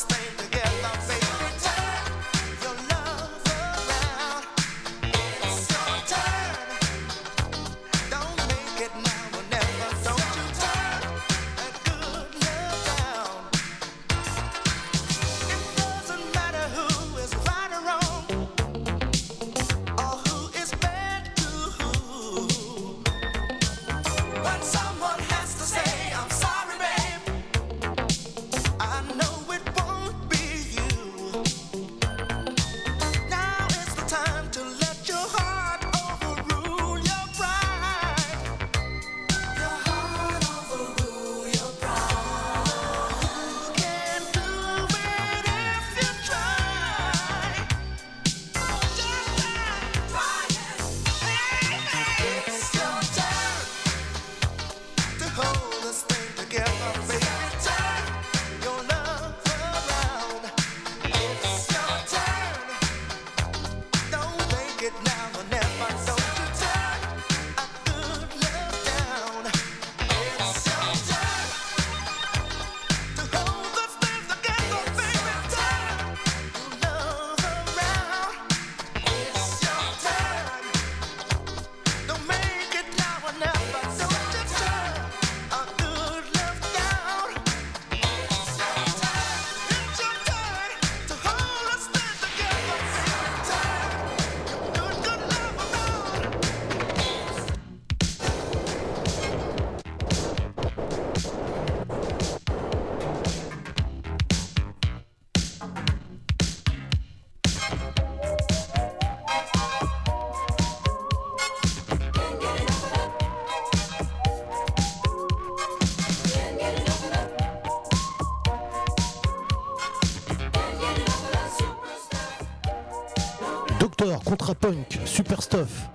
Contrapunk, super stuff.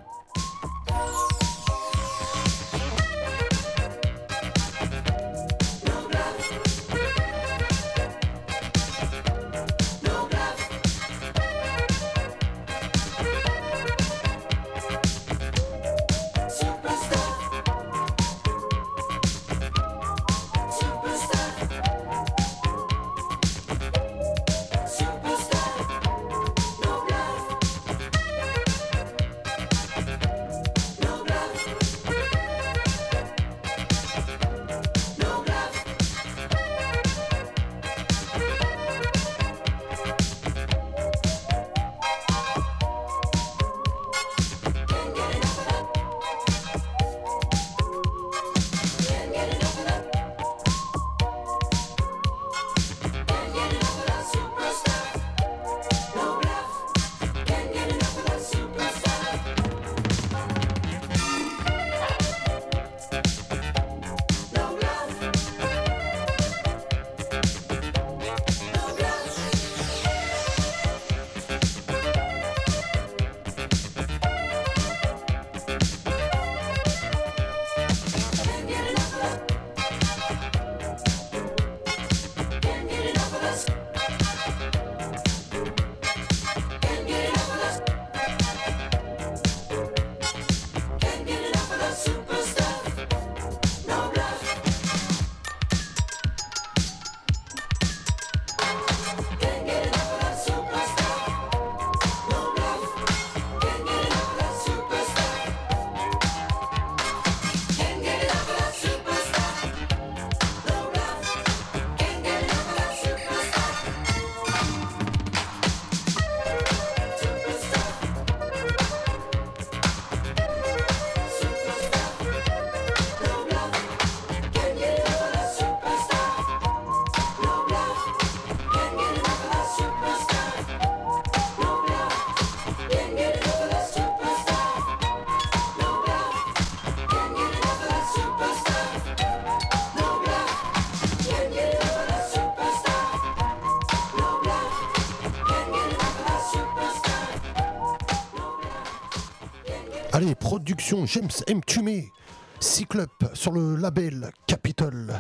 Allez, production James M. Tumé, Cyclope sur le label Capitol.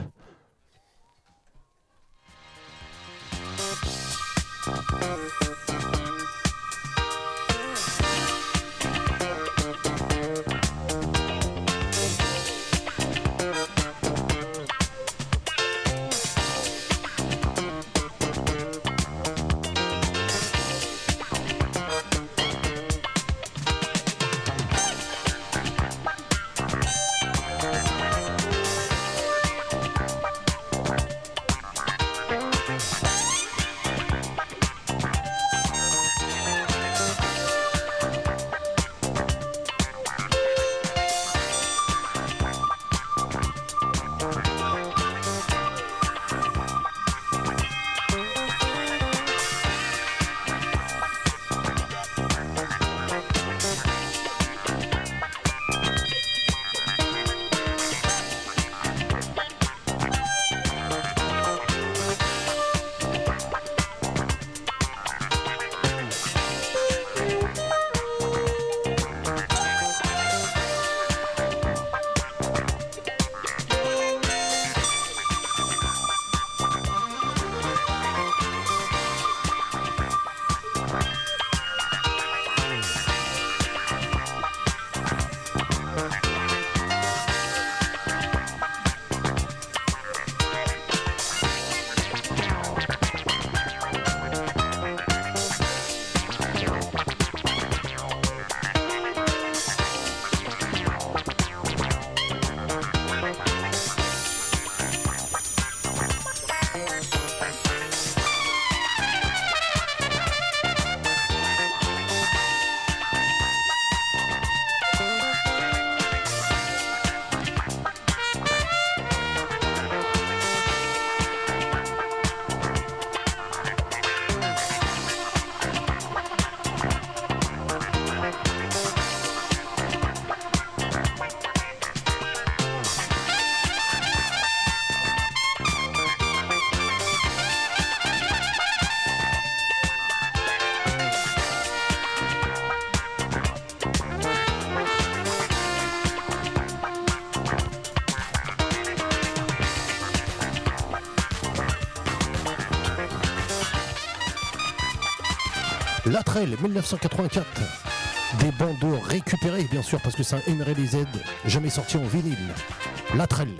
La Trail 1984. Des bandes récupérées, bien sûr, parce que c'est un NRLZ jamais sorti en vinyle. La Trail.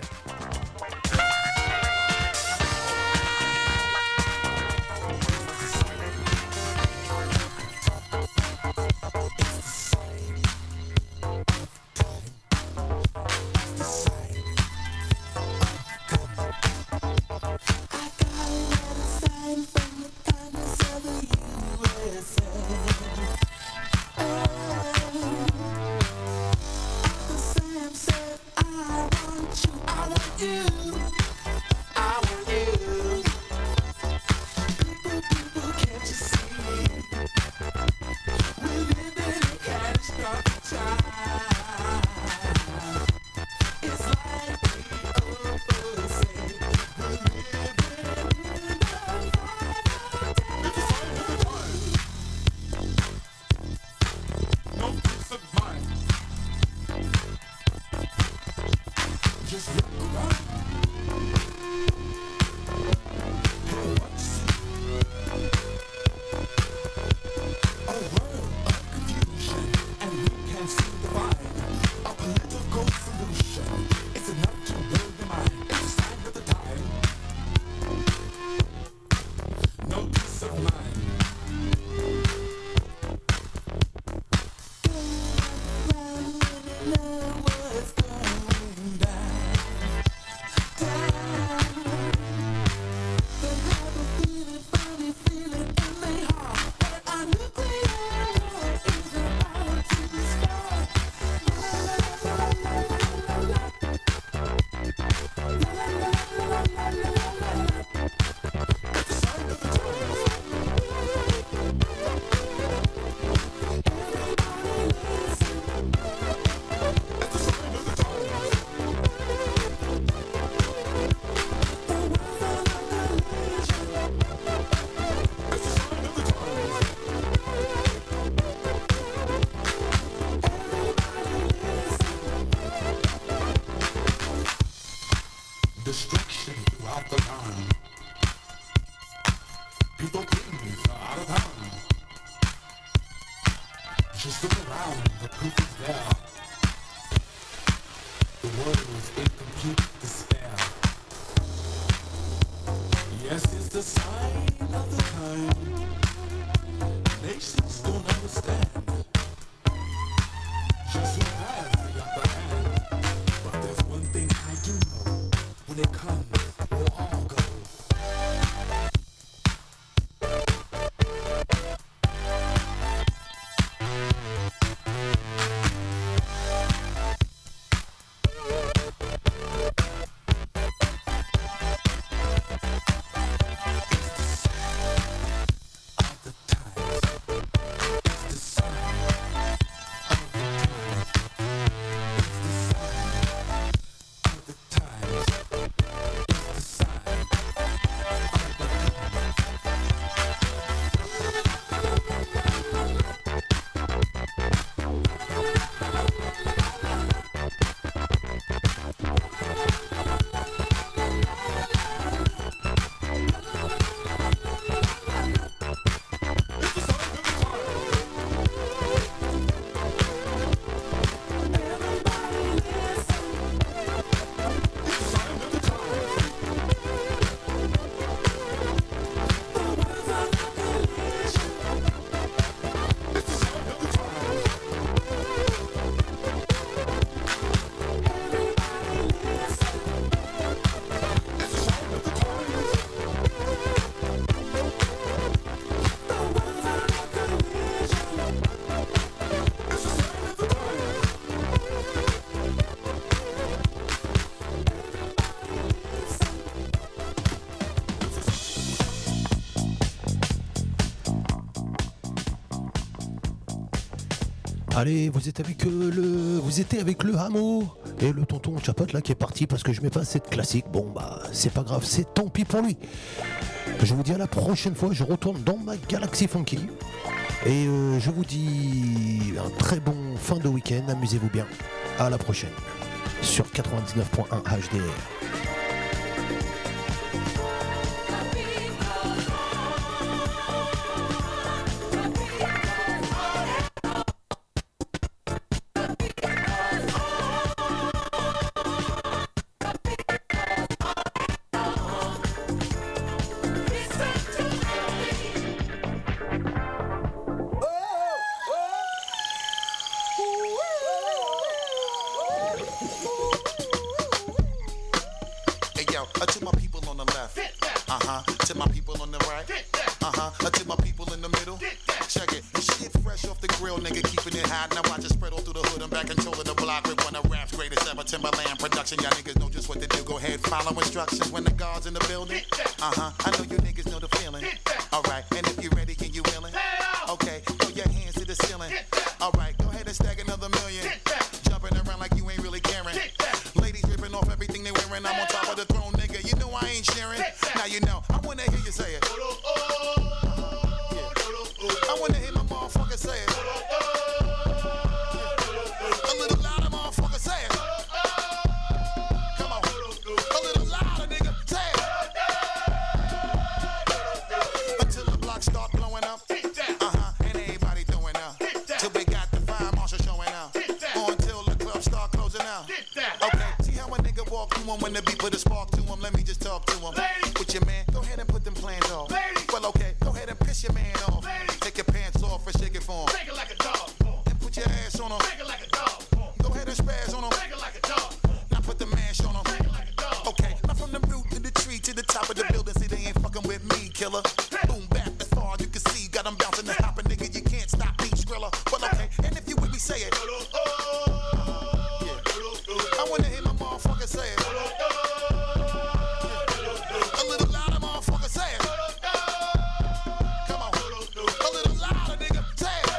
Destruction throughout the land. People please are out of hand. Just look around, the proof is there. The world is in complete despair. Yes, it's the sign of the time. Nations don't understand just who has the upper hand. But there's one thing I do know. When it comes, we'll all go. Allez, vous êtes avec le hameau et le tonton Chapote là qui est parti parce que je mets pas cette classique. Bon bah c'est pas grave, c'est tant pis pour lui. Je vous dis à la prochaine fois, je retourne dans ma galaxie funky et je vous dis un très bon fin de week-end, amusez-vous bien. À la prochaine sur 99.1 HDR. To my people on the right, to my people in the middle. Check it, the shit fresh off the grill, nigga, keeping it hot. Now watch it spread all through the hood. I'm back controlling the block with one of rap's greatest ever. Timberland production, y'all niggas know just what to do. Go ahead, follow instructions when the guard's in the building. I know you niggas know the feeling. Alright, and if you ready, can you willing? Okay, throw your hands to the ceiling. Alright, go ahead and stack another million. Jumping around like you ain't really caring. Ladies ripping off everything they wearing. I'm on top of the throne, nigga. You know I ain't sharing. Now you know, I wanna hear you say it. I wanna hear my motherfucker say it. A little louder, motherfucker, say it. Come on. A little louder, nigga, say it. Until the blocks start blowing up. And everybody throwing up. Till we got the fire marshal showing up. Or until the club start closing out. Okay, see how a nigga walk through him when the beat put a spark to him. Let me just talk to him. With your man, go ahead and put them plans off. Well, okay, go ahead and piss your man off. Take your pants off and shake it for him. Shake it like a dog. And put your ass on him. Shake it like a dog. Go ahead and spaz on him. Shake it like a dog. Now put the mash on him. Shake it like a dog. Okay, now from the root to the tree to the top of the building. See, they ain't fucking with me, killer. Boom, back as far as you can see. Got them bouncing and hopping, nigga. You can't stop me, Skrilla. Well, okay, and if you with me, say it. Yeah. I wanna hear my motherfucker say it. A little louder, motherfucker, say it. Come on. A little louder, nigga, say it.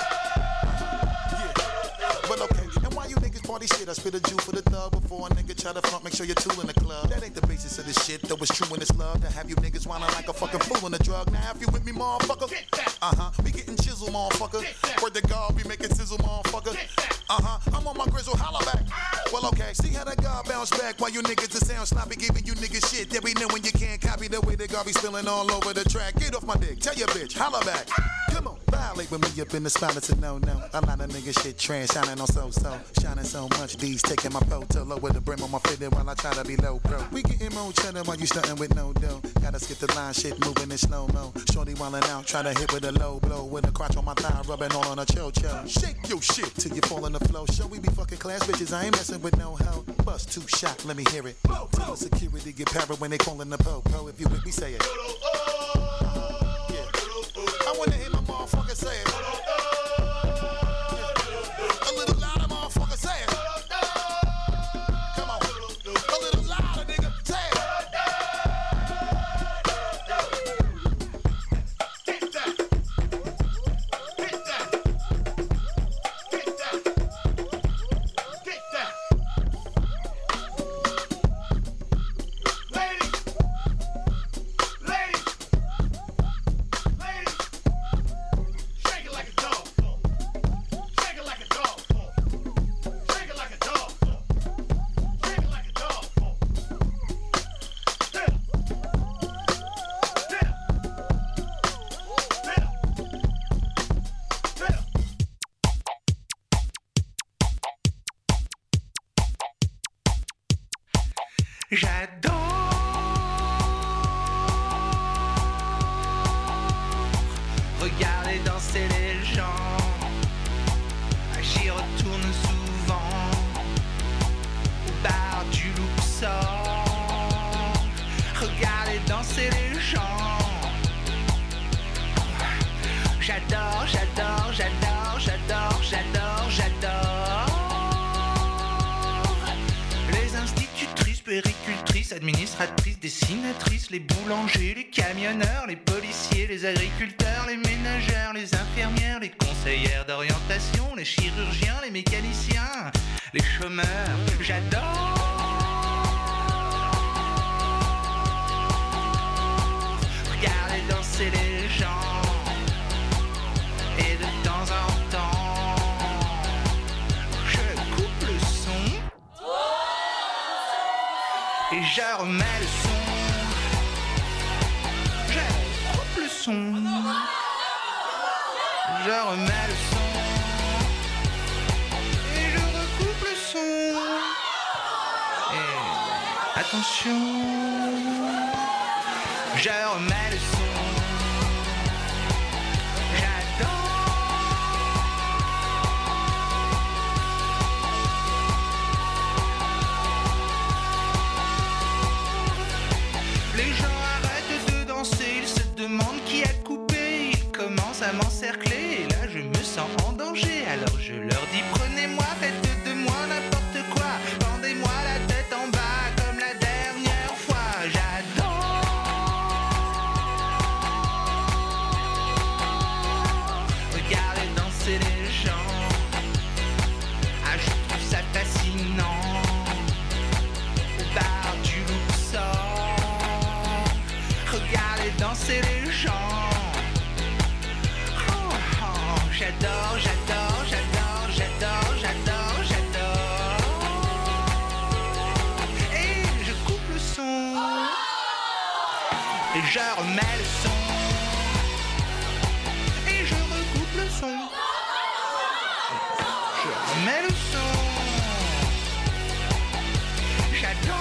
Yeah. Well, okay, and why you niggas party shit? I spit a Jew for the thug before a nigga try to front. Make sure you're tool in the club. That ain't the basis of this shit, though it's true in this love. To have you niggas whining like a fucking fool on the drug. Now if you with me, motherfucker. We getting chisel, motherfucker. Word to God, we making sizzle, motherfucker. I'm on my grizzle, holla back. Well, okay, see how that God bounce back while you niggas the sound sloppy, giving you niggas shit that we know when you can't copy the way the God be spilling all over the track. Get off my dick, tell your bitch, holla back. Come on, violate with me up in the spot, it's a no-no. A lot of niggas shit trash, shining on so-so. Shining so much, D's taking my photo lower the brim on my fitted while I try to be low pro. We getting more cheddar while you stunting with no dough. Gotta skip the line, shit moving in slow-mo. Shorty wildin' out, try to hit with a low blow. With a crotch on my thigh, rubbing all on a cho-cho. Shake your shit till you fall on the floor. Show we be fucking class bitches, I ain't messing with no hoe. Bust 2 shot, let me hear it. Tell the security get para when they callin' the po-po. If you with me, say it. Yeah. I wanna hear my motherfucker say it. A little louder, motherfucker, say it. Come on. A little louder, nigga, say it. Hit that. Hit that. Hit that. Get that. Ladies. Ladies. Ladies. Shake it like a dog. Shake it like a dog. Shake it like a dog. Shake it like a dog. J'adore regarder danser les gens. J'y retourne souvent au bar du Luxor. Regarder danser les gens. J'adore, j'adore, j'adore, j'adore, j'adore, j'adore. Les institutrices, puéricultrices, administratrices, dessinatrices, les boulangers, les camionneurs, les policiers, les agriculteurs, les ménagères, les infirmières, les conseillères d'orientation, les chirurgiens, les mécaniciens, les chômeurs. J'adore. Regarder danser les gens. Et de temps en temps, je coupe le son et je remets le son. Je coupe le son, je remets le son et je recoupe le son. Et attention, je remets le son. demande qui a coupé. Ils commencent à m'encercler et là je me sens en danger. Alors je leur dis prenez-moi, faites de moi n'importe quoi. Pendez-moi la tête en bas comme la dernière fois. J'adore regarder danser les gens. Ah, je trouve ça fascinant. Au bar du Luxor, regarder danser les gens. Oh, oh, j'adore, j'adore, j'adore, j'adore, j'adore, j'adore. Et je coupe le son. Et je remets le son. Et je recoupe le son. Je remets le son. J'adore.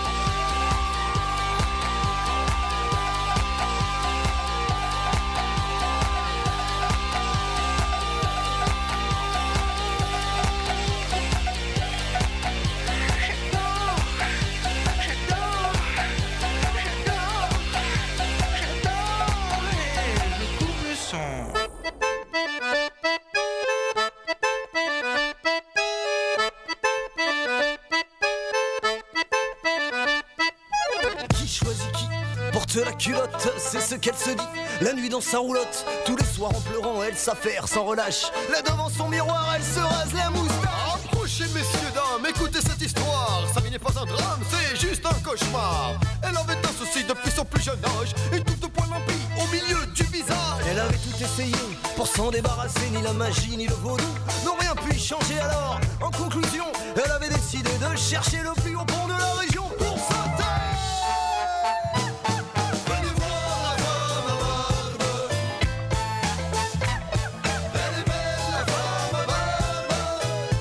Qui choisit qui porte la culotte, c'est ce qu'elle se dit. La nuit dans sa roulotte, tous les soirs en pleurant, elle s'affaire sans relâche. Là devant son miroir, elle se rase la moustache. Approchez messieurs, dames, écoutez cette histoire. Sa vie n'est pas un drame, c'est juste un cauchemar. Elle avait un souci depuis son plus jeune âge, une touffe de poils limpide au milieu du visage. Elle avait tout essayé pour s'en débarrasser, ni la magie ni le vaudou n'ont rien pu y changer. Alors, en conclusion, elle avait décidé de chercher le plus haut pont de la région pour sauter. Venez voir la femme à barbe. Elle est belle la femme à barbe.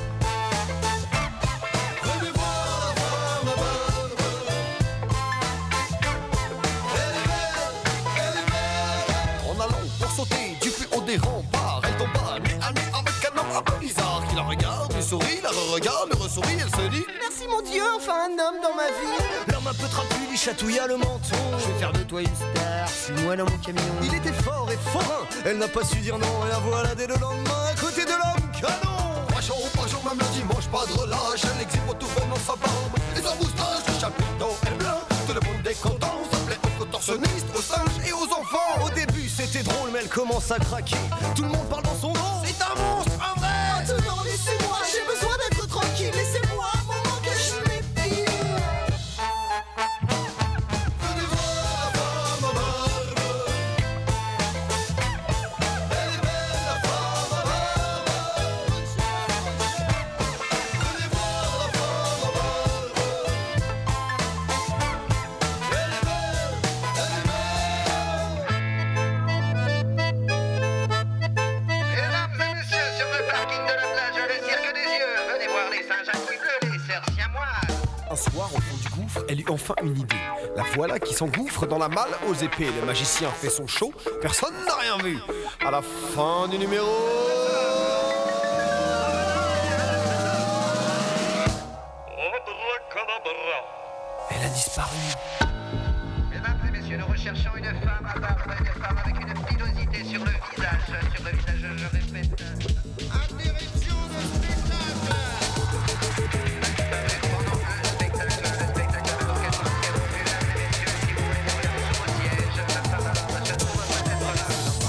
Venez voir la femme à barbe. Elle est belle. En allant pour sauter du plus haut des remparts, elle tomba nez à nez avec un homme un peu bizarre qui la regarde, lui sourit, la re-regarde, le ressourit, elle se dit Merci mon Dieu, enfin un homme dans ma vie. L'homme un peu trapu lui chatouilla le menton. Je vais faire de toi une star, suis-moi dans mon camion. Il était fort et forain, elle n'a pas su dire non. Et la voilà dès le lendemain à côté de l'homme canon. Pas chaud, pas chaud, même le dimanche, pas de relâche. Elle exhibe tout venant sa barbe et sa moustache. Le chapiteau est blanc, tout le monde est content. S'appelait aux contorsionnistes, aux singes et aux enfants. Au début c'était drôle mais elle commence à craquer. Tout le monde parle dans son dos. C'est un monstre, un vrai. Maintenant laissez-moi, j'ai besoin d'être tranquille. Laissez-moi un moment que je m'épile. Venez voir la femme à barbe. Elle est belle la femme à barbe. Venez voir la femme à barbe. Elle est belle, Mesdames et messieurs, sur le parking de la plage, le cirque des yeux. Venez voir les singes à couilles bleues, les cerfs siamois. Un soir, au fond du gouffre, elle eut enfin une idée. La voilà qui s'engouffre dans la malle aux épées. Le magicien fait son show, personne n'a rien vu. À la fin du numéro... Elle a disparu. Mesdames et messieurs, nous recherchons une femme à barbe, une femme avec une pilosité sur le visage, je répète. En direction du spectacle. Pendant le spectacle d'orchestre entier, mesdames et messieurs, si vous voulez bien sur vos sièges, la femme à barbe se trouve peut-être là.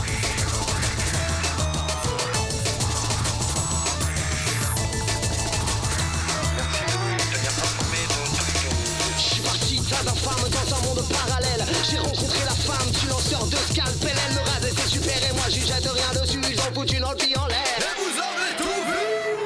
Merci de nous tenir informés de notre Je suis parti tas d'infâmes dans un monde parallèle. J'ai rencontré la femme du lanceur de scalpel. Elle me rasait, c'est super et moi jugeais de rien dessus. Ils ont foutu dans le pied en l'air. et vous avez tout vu.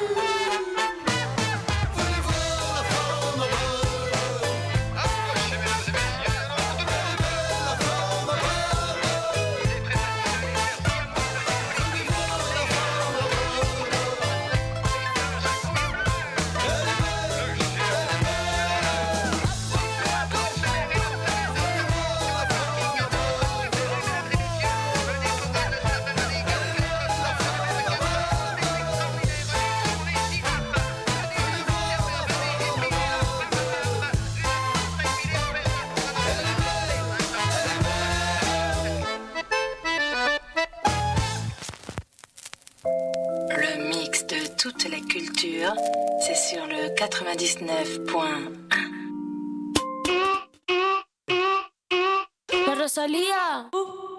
Venez voir la femme à barbe. Approchez, mesdames et messieurs, Elle est belle la femme à barbe. les très Venez voir la femme à barbe. Elle est belle, elle est belle. toute la culture, c'est sur le 99.1. La Rosalía.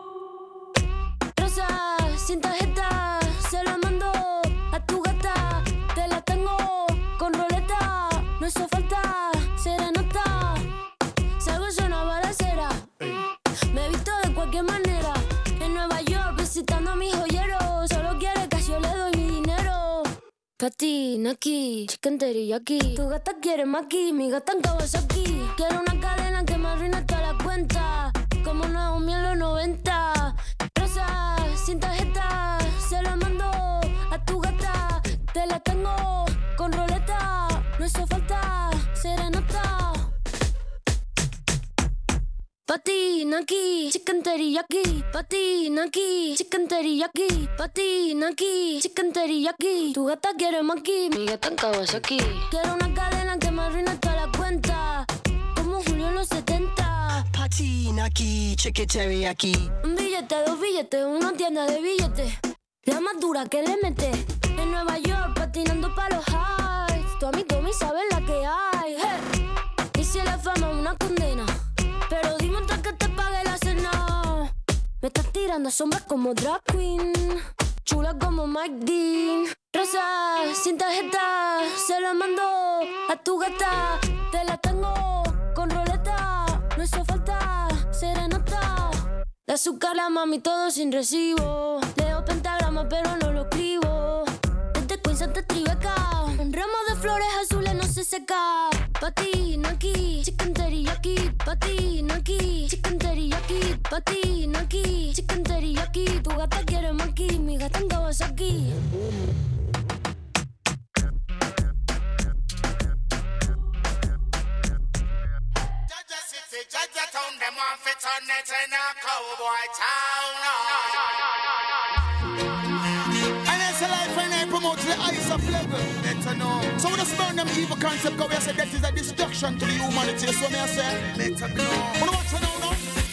Rosa, sin tarjeta, se la mando a tu gata. Te la tengo con roleta, no hizo falta serenata. Salgo es una balacera, me he visto de cualquier manera. En Nueva York visitando a mi joyero, solo quiere que yo le doy mi dinero. Pati, Naki, chicken teriyaki. Tu gata quiere maki, mi gata en Kawasaki. Quiero una cadena que me arruine toda la cuenta, como Naomi en los 90. Rosa, sin tarjeta, se la mando a tu gata. Te la tengo con roleta, no hizo falta serenata. Pati, Naki, chicken teriyaki. Pati, Naki, chicken teriyaki. Pati, Naki, chicken teriyaki. Tu gata quiere maki, mi gata en Kawasaki. Quiero una cadena que me arruine toda la cuenta, como Julio en los 70. Pati, Naki, chicken teriyaki. Un billete, dos billetes, una tienda de billetes. La más dura que le mete. En Nueva York patinando pa' los highs. Tu amigo mi sabe la que hay. Hey. Y si la fama es una condena, pero dime otra que te pague la cena. Me estás tirando sombras como drag queen, chula como Mike Dean. Rosa, sin tarjeta, se la mando a tu gata. Te la tengo con roleta, no hizo falta serenata. De azúcar la mami todo sin recibo. Leo pentagrama pero no lo escribo. Desde Queens hasta Tribeca, un ramo de flores azules no se seca. Pati, Naki, chicken teriyaki. Pati, Naki, chicken teriyaki. Pati, Naki, chicken teriyaki. Tu gata quiere maki, mi gata en Kawasaki. Jaja town, them want fit on it in a cowboy town. And it's a life when I promote the highest of level. Better know. So when I burn them evil concept, because we say that is a destruction to the humanity. So me I say, better know. Wanna watch it now?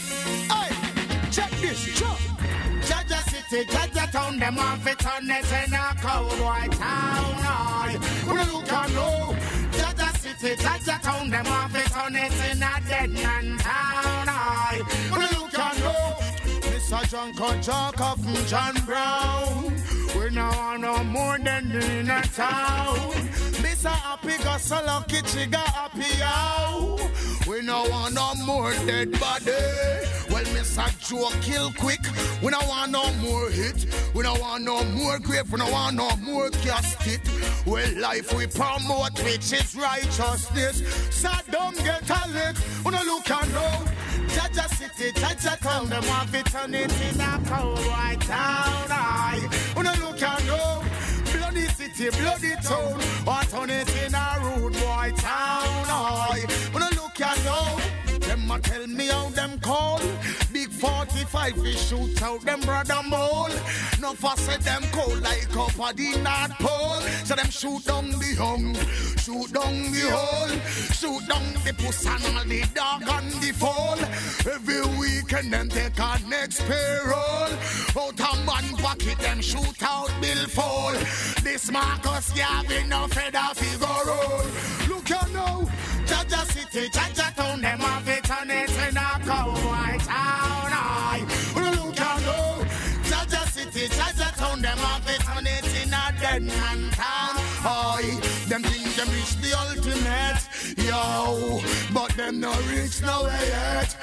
Hey, check this, check. Jaja city, Jaja town, them want fit on it in a cowboy town. When you look and know, Jaja city, Jaja town, them want fit on it in a dead man town. When you look and know, Mr. John Kojaka from John Brown. we no want no more than in a town. Mr. Happy got so lucky, she got happy out. We no want no more dead body. Well, Mr. Joe kill quick. We don't want no more hit. We don't want no more grave. We don't want no more casket. Well, life we promote, which is righteousness. Saddam get a lick. We don't look and know. Jaja city, Jaja town. Them want to turn it in a cowboy town. We don't look and know. Bloody city, bloody town. Want turn it in a rude boy town. We don't look and know. Them a tell me how them call. Big 45 we shoot out them brother mole. No fuss say them cold like up at the North Pole. So them shoot down the hung, shoot down the hole, shoot down the puss and all the dog and the fall. Every weekend them take a next payroll. Out a man pocket them shoot out bill fall. This Marcus Garvey no feather figure roll. Look you now, Jaja city, Jaja town, them have it on it in a cowboy town. Look you know, Jaja city, Jaja town, them have it on it in a dead man town. Them think them reach the ultimate, yo, but them no reach nowhere yet.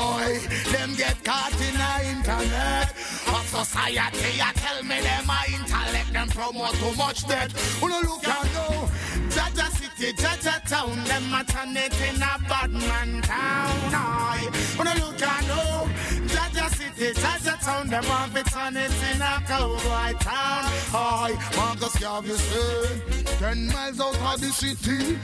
Them get caught in the internet. Of society, I tell me them a intellect, them promote too much debt. Look and know, Jaja city, Jaja town, them a turn it in a bad man town. Look and know, Jaja city, Jaja town, them a fit turn it in a cowboy town. Marcus Garvey say, 10 miles out of the city,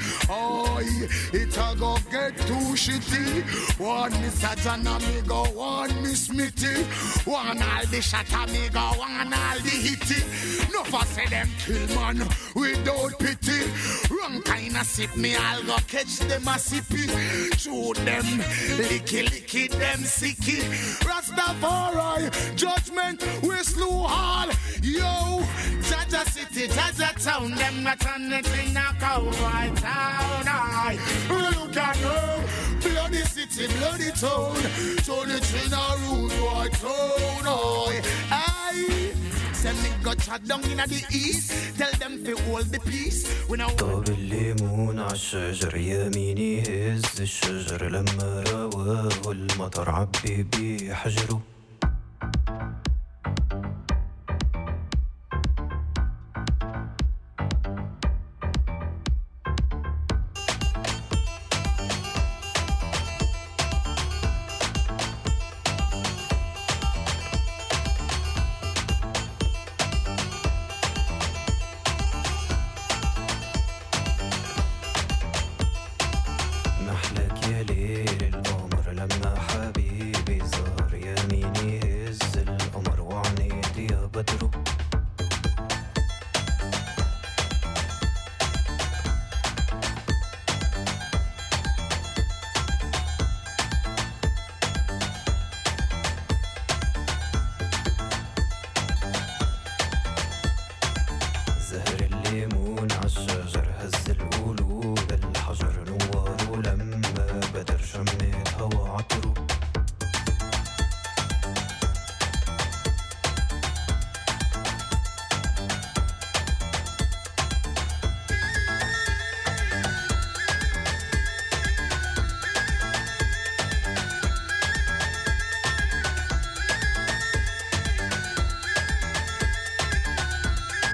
it a go get too shitty. One Mr. John amigo, one Miss Smithy, one all the shot amigo, one all the hitty. No for say them kill man without pity. Wrong kind of sip me, I'll go catch them a sippy. Shoot them, licky them sicky. Rastafari, judgment, we slew all. Yo, Jaja city, city, Jaja town, them a turn it in a cowboy town. Aye, look at her, bloody city, bloody town, turn it in a rude boy town. Aye, send me go chat down in the east, tell them to hold the peace. طاب الليمون عالشجر يميني هز الشجر لما رواه المطر عبي بيه حجره